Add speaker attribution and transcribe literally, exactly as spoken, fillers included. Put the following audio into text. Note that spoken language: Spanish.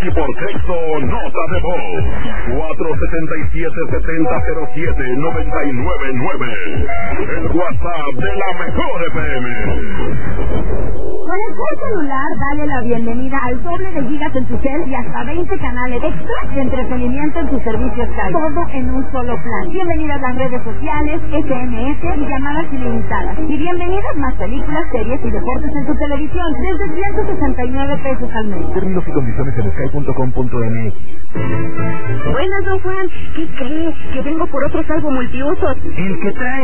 Speaker 1: y por texto nota de voz cuatro siete siete, siete cero cero siete, nueve nueve nueve. El WhatsApp de la Mejor F M.
Speaker 2: Con el Plus celular, dale la bienvenida al doble de gigas en tu cel y hasta veinte canales extra de entretenimiento en tus servicios Sky. Todo en un solo plan. Bienvenidas a las redes sociales, S M S y llamadas ilimitadas. Y bienvenidas más películas, series y deportes en tu televisión desde ciento sesenta y nueve pesos al mes.
Speaker 3: Términos y condiciones en sky punto com punto m x.
Speaker 2: Buenas, don Juan. ¿Qué cree? Que vengo por otro salvo multiusos.
Speaker 3: ¿El que trae